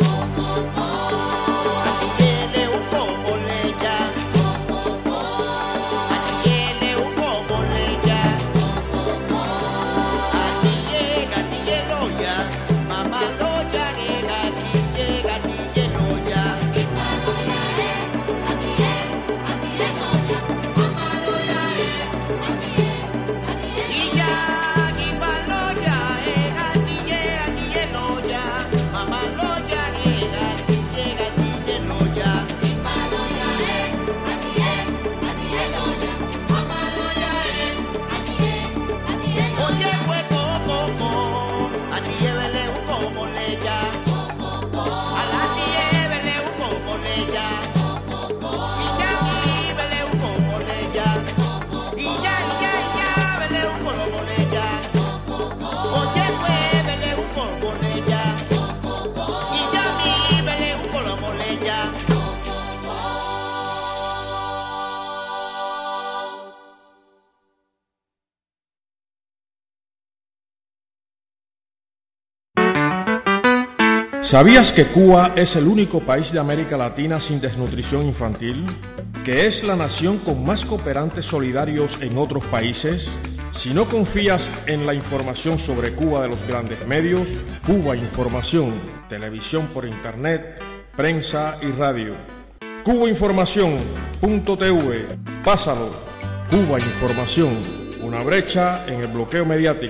¿Sabías que Cuba es el único país de América Latina sin desnutrición infantil? ¿Que es la nación con más cooperantes solidarios en otros países? Si no confías en la información sobre Cuba de los grandes medios, Cuba Información, televisión por internet, prensa y radio. cuba información punto t v, pásalo. Cuba Información, una brecha en el bloqueo mediático.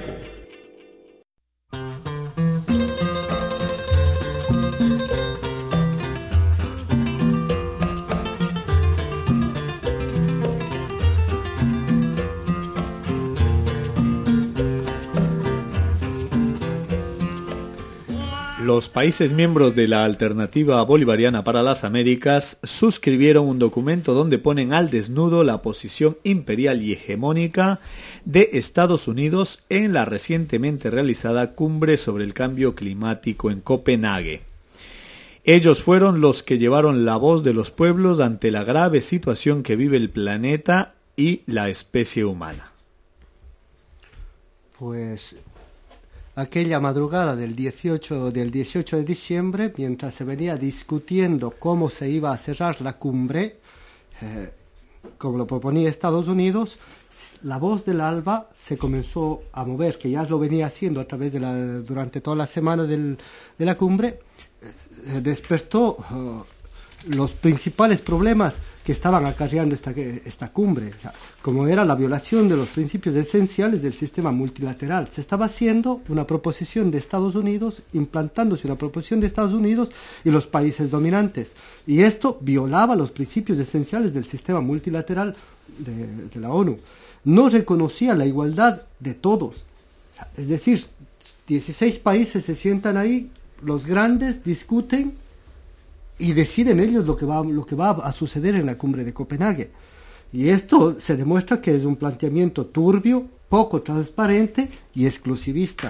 Los países miembros de la Alternativa Bolivariana para las Américas suscribieron un documento donde ponen al desnudo la posición imperial y hegemónica de Estados Unidos en la recientemente realizada Cumbre sobre el Cambio Climático en Copenhague. Ellos fueron los que llevaron la voz de los pueblos ante la grave situación que vive el planeta y la especie humana. Pues aquella madrugada del dieciocho, del dieciocho de diciembre, mientras se venía discutiendo cómo se iba a cerrar la cumbre, eh, como lo proponía Estados Unidos, la voz del ALBA se comenzó a mover, que ya lo venía haciendo a través de la, durante toda la semana del, de la cumbre, eh, despertó uh, los principales problemas que estaban acarreando esta, esta cumbre, o sea, como era la violación de los principios esenciales del sistema multilateral. Se estaba haciendo una proposición de Estados Unidos, implantándose una proposición de Estados Unidos y los países dominantes, y esto violaba los principios esenciales del sistema multilateral de, de la ONU. No reconocía la igualdad de todos, o sea, es decir, dieciséis países se sientan ahí, los grandes discuten y deciden ellos lo que va lo que va a suceder en la cumbre de Copenhague. Y esto se demuestra que es un planteamiento turbio, poco transparente y exclusivista.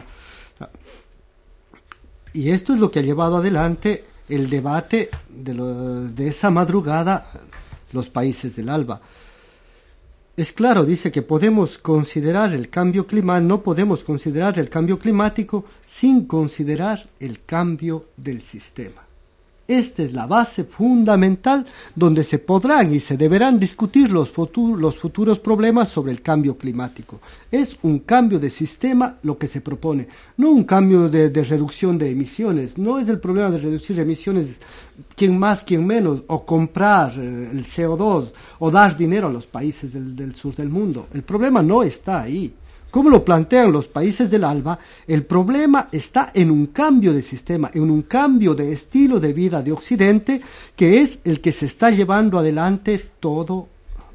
Y esto es lo que ha llevado adelante el debate de, lo, de esa madrugada los países del ALBA. Es claro, dice que podemos considerar el cambio climático, no podemos considerar el cambio climático sin considerar el cambio del sistema. Esta es la base fundamental donde se podrán y se deberán discutir los, futur- los futuros problemas sobre el cambio climático. Es un cambio de sistema lo que se propone, no un cambio de, de reducción de emisiones. No es el problema de reducir emisiones, quién más, quién menos, o comprar eh, el C O dos, o dar dinero a los países del, del sur del mundo. El problema no está ahí. Como lo plantean los países del ALBA, el problema está en un cambio de sistema, en un cambio de estilo de vida de Occidente, que es el que se está llevando adelante todo,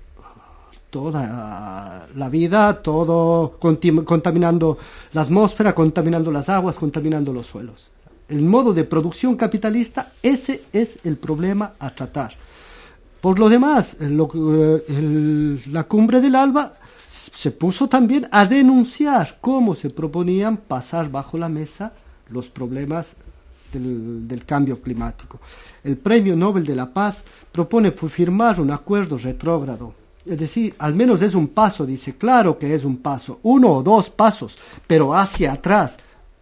toda la vida, todo contim- contaminando la atmósfera, contaminando las aguas, contaminando los suelos. El modo de producción capitalista, ese es el problema a tratar. Por lo demás, lo, el, la cumbre del ALBA se puso también a denunciar cómo se proponían pasar bajo la mesa los problemas del, del cambio climático. El Premio Nobel de la Paz propone firmar un acuerdo retrógrado. Es decir, al menos es un paso, dice, claro que es un paso, uno o dos pasos, pero hacia atrás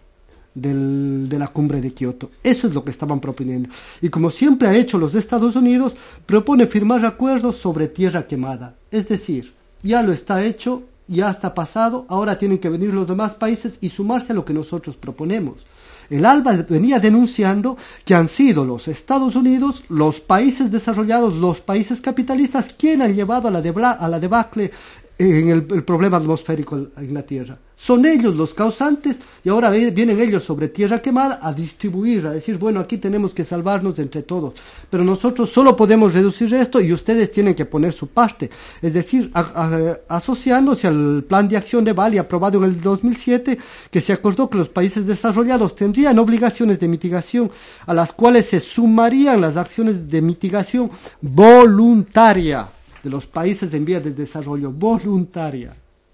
del, de la cumbre de Kioto. Eso es lo que estaban proponiendo. Y como siempre ha hecho los Estados Unidos, propone firmar acuerdos sobre tierra quemada. Es decir, ya lo está hecho, ya está pasado, ahora tienen que venir los demás países y sumarse a lo que nosotros proponemos. El ALBA venía denunciando que han sido los Estados Unidos, los países desarrollados, los países capitalistas, quienes han llevado a la, debla, a la debacle en el, el problema atmosférico en la Tierra. Son ellos los causantes y ahora vienen ellos sobre tierra quemada a distribuir, a decir, bueno, aquí tenemos que salvarnos entre todos. Pero nosotros solo podemos reducir esto y ustedes tienen que poner su parte. Es decir, a, a, asociándose al plan de acción de Bali aprobado en el dos mil siete, que se acordó que los países desarrollados tendrían obligaciones de mitigación a las cuales se sumarían las acciones de mitigación voluntaria de los países en vías de desarrollo, voluntaria.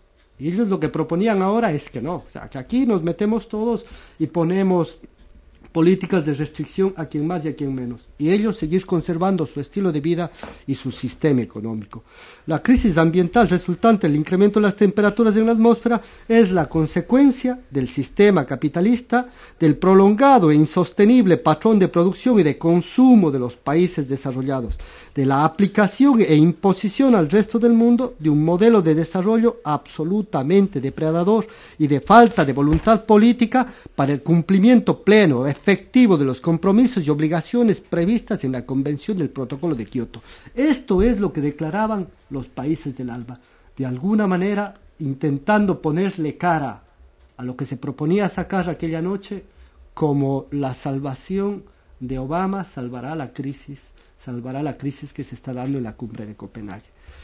Y ellos lo que proponían ahora es que no, o sea, que aquí nos metemos todos y ponemos políticas de restricción a quien más y a quien menos. Y ellos seguir conservando su estilo de vida y su sistema económico. La crisis ambiental resultante del incremento de las temperaturas en la atmósfera es la consecuencia del sistema capitalista, del prolongado e insostenible patrón de producción y de consumo de los países desarrollados, de la aplicación e imposición al resto del mundo de un modelo de desarrollo absolutamente depredador y de falta de voluntad política para el cumplimiento pleno, efectivo de los compromisos y obligaciones previstas en la Convención del Protocolo de Kioto. Esto es lo que declaraban los países del ALBA, de alguna manera intentando ponerle cara a lo que se proponía sacar aquella noche como la salvación de Obama salvará la crisis, salvará la crisis que se está dando en la cumbre de Copenhague.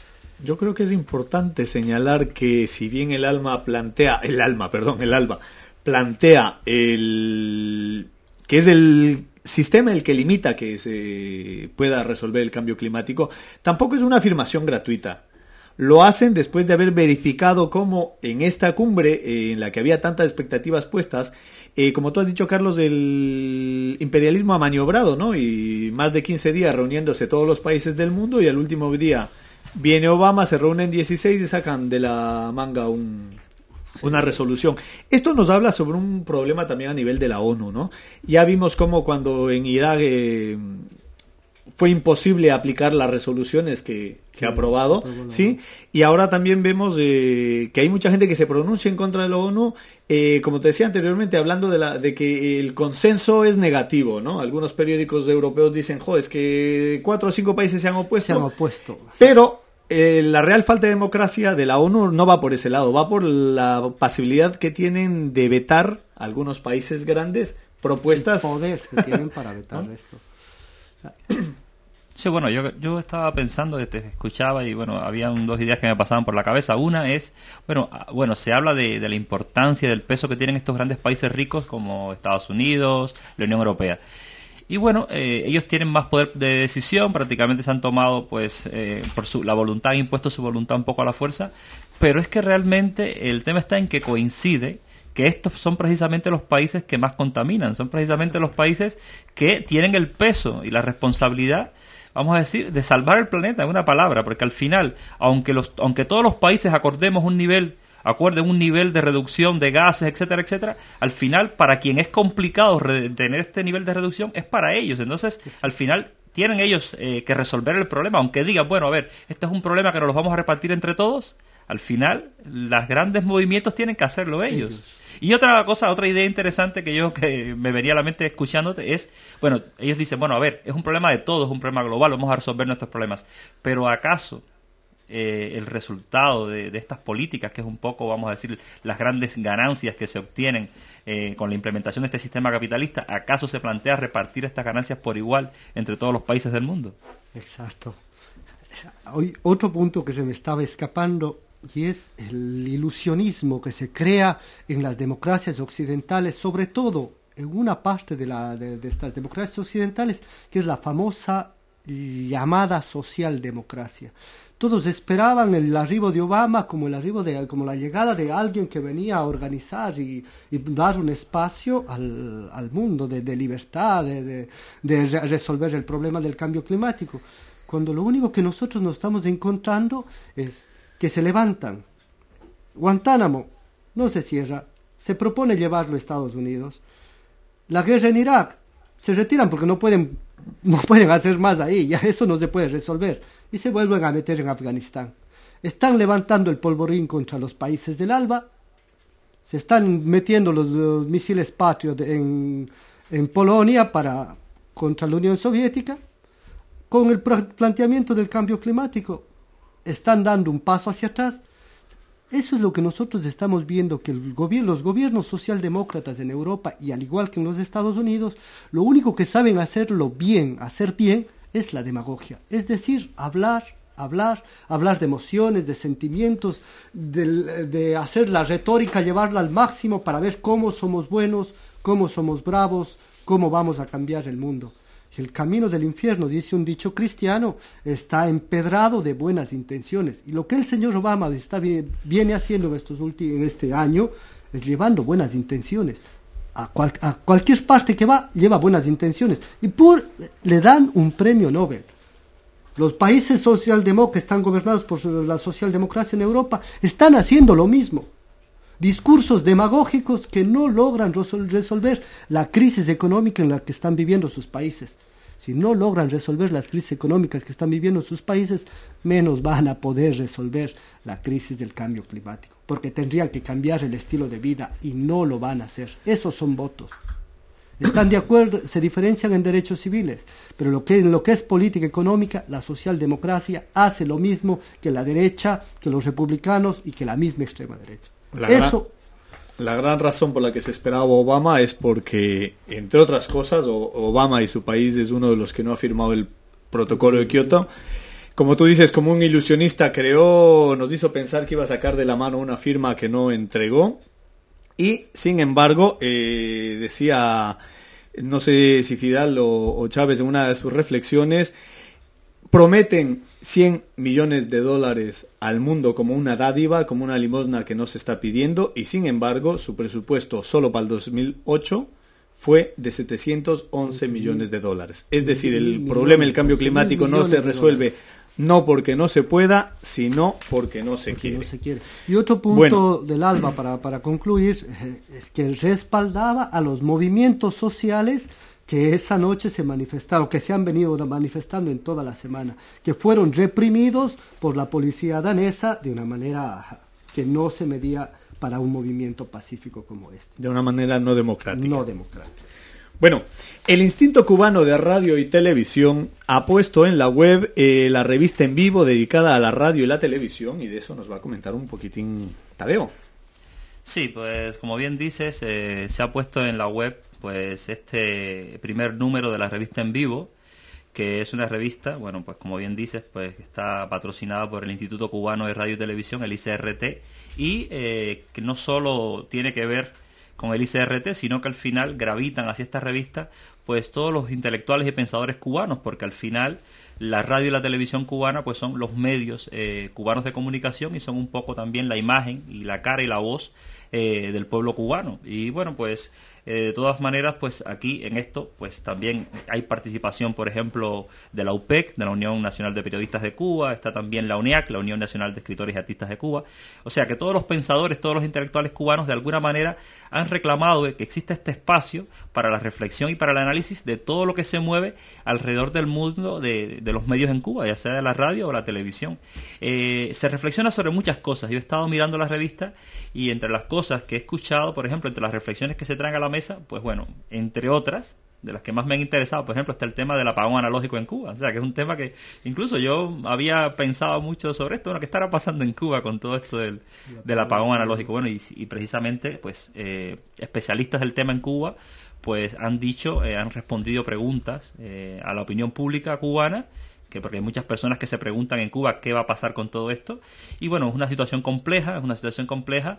Yo creo que es importante señalar que si bien el alma plantea, el alma, perdón, el ALBA plantea el que es el sistema el que limita que se pueda resolver el cambio climático, tampoco es una afirmación gratuita. Lo hacen después de haber verificado cómo en esta cumbre, eh, en la que había tantas expectativas puestas, eh, como tú has dicho, Carlos, el imperialismo ha maniobrado, ¿no? Y más de quince días reuniéndose todos los países del mundo y al último día viene Obama, se reúnen dieciséis y sacan de la manga un... una resolución. Esto nos habla sobre un problema también a nivel de la ONU, ¿no? Ya vimos cómo cuando en Irak eh, fue imposible aplicar las resoluciones que, que ha aprobado, ¿sí? Y ahora también vemos eh, que hay mucha gente que se pronuncia en contra de la ONU, eh, como te decía anteriormente, hablando de, la, de que el consenso es negativo, ¿no? Algunos periódicos europeos dicen, joder, es que cuatro o cinco países se han opuesto. Se han opuesto. Pero Eh, la real falta de democracia de la ONU no va por ese lado, va por la posibilidad que tienen de vetar algunos países grandes propuestas. El poder que tienen para vetar ¿no? esto. Sí, bueno, yo, yo estaba pensando, te escuchaba y bueno, había dos ideas que me pasaban por la cabeza. Una es, bueno, bueno se habla de, de la importancia y del peso que tienen estos grandes países ricos como Estados Unidos, la Unión Europea. Y bueno, eh, ellos tienen más poder de decisión, prácticamente se han tomado, pues, eh, por su, la voluntad, han impuesto su voluntad un poco a la fuerza, pero es que realmente el tema está en que coincide que estos son precisamente los países que más contaminan, son precisamente los países que tienen el peso y la responsabilidad, vamos a decir, de salvar el planeta, en una palabra, porque al final, aunque los, aunque todos los países acordemos un nivel acuerden un nivel de reducción de gases, etcétera, etcétera, al final, para quien es complicado re- tener este nivel de reducción, es para ellos. Entonces, al final, tienen ellos eh, que resolver el problema, aunque digan, bueno, a ver, este es un problema que nos lo vamos a repartir entre todos, al final, los grandes movimientos tienen que hacerlo ellos. ellos. Y otra cosa, otra idea interesante que yo que me venía a la mente escuchándote es, bueno, ellos dicen, bueno, a ver, es un problema de todos, es un problema global, vamos a resolver nuestros problemas, pero ¿acaso eh, el resultado de, de estas políticas, que es un poco, vamos a decir, las grandes ganancias que se obtienen eh, con la implementación de este sistema capitalista, ¿acaso se plantea repartir estas ganancias por igual entre todos los países del mundo? Exacto. Hoy, otro punto que se me estaba escapando, y es el ilusionismo que se crea en las democracias occidentales, sobre todo en una parte de, la, de, de estas democracias occidentales, que es la famosa llamada socialdemocracia. Todos esperaban el arribo de Obama como el arribo de, como la llegada de alguien que venía a organizar y, y dar un espacio al, al mundo de, de libertad, de, de, de re- resolver el problema del cambio climático, cuando lo único que nosotros nos estamos encontrando es que se levantan. Guantánamo no se cierra, se propone llevarlo a Estados Unidos. La guerra en Irak, se retiran porque no pueden, no pueden hacer más ahí, ya eso no se puede resolver, y se vuelven a meter en Afganistán. Están levantando el polvorín contra los países del ALBA, se están metiendo los, los misiles Patriot en, en Polonia para, contra la Unión Soviética. Con el planteamiento del cambio climático, están dando un paso hacia atrás. Eso es lo que nosotros estamos viendo, que el gobi- los gobiernos socialdemócratas en Europa, y al igual que en los Estados Unidos, lo único que saben hacerlo bien, hacer bien, es la demagogia. Es decir, hablar, hablar, hablar de emociones, de sentimientos, de, de hacer la retórica, llevarla al máximo para ver cómo somos buenos, cómo somos bravos, cómo vamos a cambiar el mundo. El camino del infierno, dice un dicho cristiano, está empedrado de buenas intenciones. Y lo que el señor Obama está, viene haciendo en, estos últimos, en este año es llevando buenas intenciones. A, cual, a cualquier parte que va, lleva buenas intenciones. Y por, le dan un premio Nobel. Los países socialdemócratas que están gobernados por la socialdemocracia en Europa están haciendo lo mismo. Discursos demagógicos que no logran resol- resolver la crisis económica en la que están viviendo sus países. Si no logran resolver las crisis económicas que están viviendo sus países, menos van a poder resolver la crisis del cambio climático, porque tendrían que cambiar el estilo de vida y no lo van a hacer. Esos son votos. Están de acuerdo, se diferencian en derechos civiles, pero lo que, en lo que es política económica, la socialdemocracia hace lo mismo que la derecha, que los republicanos y que la misma extrema derecha. La Eso, gran, la gran razón por la que se esperaba Obama es porque, entre otras cosas, o, Obama y su país es uno de los que no ha firmado el protocolo de Kioto. Como tú dices, como un ilusionista creó, nos hizo pensar que iba a sacar de la mano una firma que no entregó. Y, sin embargo, eh, decía, no sé si Fidal o, o Chávez en una de sus reflexiones, prometen cien millones de dólares al mundo como una dádiva, como una limosna que no se está pidiendo, y sin embargo su presupuesto solo para el dos mil ocho fue de setecientos once millones de dólares. Es decir, el problema del cambio climático no se resuelve no porque no se pueda, sino porque no se, quiere. No se quiere. Y otro punto bueno. del ALBA para, para concluir es que respaldaba a los movimientos sociales que esa noche se manifestaron, que se han venido manifestando en toda la semana, que fueron reprimidos por la policía danesa de una manera que no se medía para un movimiento pacífico como este. De una manera no democrática. No democrática. Bueno, el Instinto Cubano de Radio y Televisión ha puesto en la web eh, la revista en vivo dedicada a la radio y la televisión, y de eso nos va a comentar un poquitín Tadeo. Sí, pues como bien dices, eh, se ha puesto en la web pues este primer número de la revista en vivo, que es una revista, bueno, pues como bien dices, pues está patrocinada por el Instituto Cubano de Radio y Televisión, el I C R T, y eh, que no solo tiene que ver con el I C R T, sino que al final gravitan hacia esta revista pues todos los intelectuales y pensadores cubanos, porque al final la radio y la televisión cubana pues son los medios eh, cubanos de comunicación y son un poco también la imagen y la cara y la voz eh, del pueblo cubano. Y bueno, pues Eh, de todas maneras, pues aquí en esto pues también hay participación, por ejemplo, de la U P E C, de la Unión Nacional de Periodistas de Cuba, está también la U N E A C, la Unión Nacional de Escritores y Artistas de Cuba. O sea que todos los pensadores, todos los intelectuales cubanos de alguna manera han reclamado que existe este espacio para la reflexión y para el análisis de todo lo que se mueve alrededor del mundo de, de los medios en Cuba, ya sea de la radio o la televisión. Eh, se reflexiona sobre muchas cosas. Yo he estado mirando las revistas y entre las cosas que he escuchado, por ejemplo, entre las reflexiones que se traen a la mesa, pues bueno, entre otras, de las que más me han interesado, por ejemplo, está el tema del apagón analógico en Cuba. O sea, que es un tema que incluso yo había pensado mucho sobre esto, bueno, ¿qué estará pasando en Cuba con todo esto del, del apagón analógico? Bueno, y, y precisamente, pues, eh, especialistas del tema en Cuba, pues han dicho, eh, han respondido preguntas eh, a la opinión pública cubana, que porque hay muchas personas que se preguntan en Cuba qué va a pasar con todo esto. Y bueno, es una situación compleja, es una situación compleja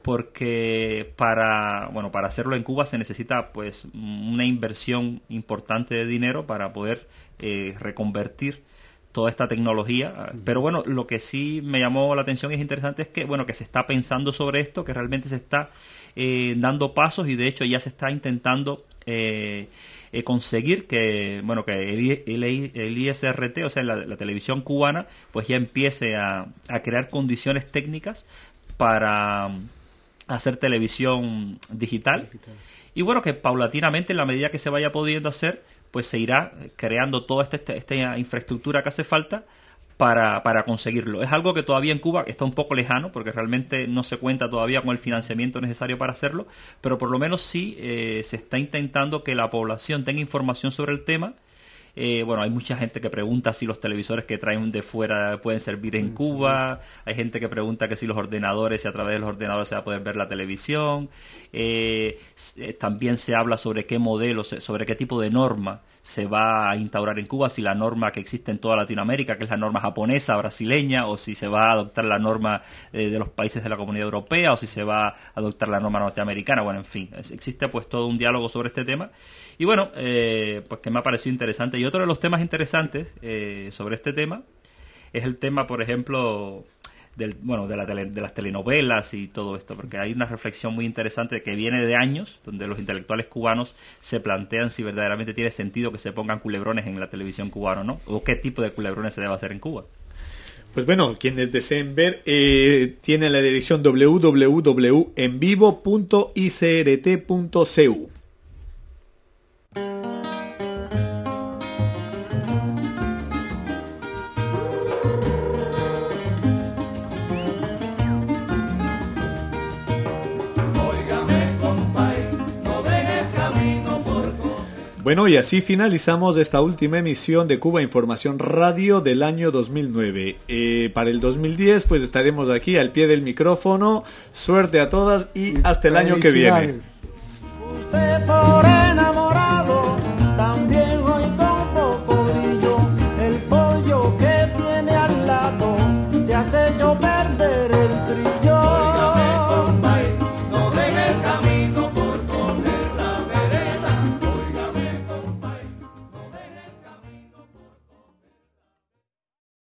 porque para, bueno, para hacerlo en Cuba se necesita pues una inversión importante de dinero para poder eh, reconvertir toda esta tecnología. Pero bueno, lo que sí me llamó la atención y es interesante es que, bueno, que se está pensando sobre esto, que realmente se está eh, dando pasos y de hecho ya se está intentando eh, Eh, conseguir que bueno que el, el, el I S R T, o sea la, la televisión cubana, pues ya empiece a, a crear condiciones técnicas para hacer televisión digital. digital y bueno, que paulatinamente, en la medida que se vaya pudiendo hacer, pues se irá creando toda esta, esta, esta infraestructura que hace falta para, para conseguirlo. Es algo que todavía en Cuba está un poco lejano, porque realmente no se cuenta todavía con el financiamiento necesario para hacerlo, pero por lo menos sí eh, se está intentando que la población tenga información sobre el tema. Eh, bueno, hay mucha gente que pregunta si los televisores que traen de fuera pueden servir en Cuba. Hay gente que pregunta que si los ordenadores, si a través de los ordenadores se va a poder ver la televisión. Eh, también se habla sobre qué modelo, sobre qué tipo de norma se va a instaurar en Cuba, si la norma que existe en toda Latinoamérica, que es la norma japonesa, brasileña, o si se va a adoptar la norma eh, de los países de la Comunidad Europea, o si se va a adoptar la norma norteamericana. Bueno, en fin, es, existe pues todo un diálogo sobre este tema. Y bueno, eh, pues que me ha parecido interesante. Y otro de los temas interesantes eh, sobre este tema es el tema, por ejemplo, del, bueno, de, la tele, de las telenovelas y todo esto, porque hay una reflexión muy interesante que viene de años, donde los intelectuales cubanos se plantean si verdaderamente tiene sentido que se pongan culebrones en la televisión cubana, ¿no? O qué tipo de culebrones se debe hacer en Cuba. Pues bueno, quienes deseen ver, eh, tienen la dirección doble u doble u doble u punto en vivo punto i c r t punto c u. Bueno, y así finalizamos esta última emisión de Cuba Información Radio del año dos mil nueve. Eh, para el dos mil diez, pues estaremos aquí al pie del micrófono. Suerte a todas y hasta el año que viene. Usted por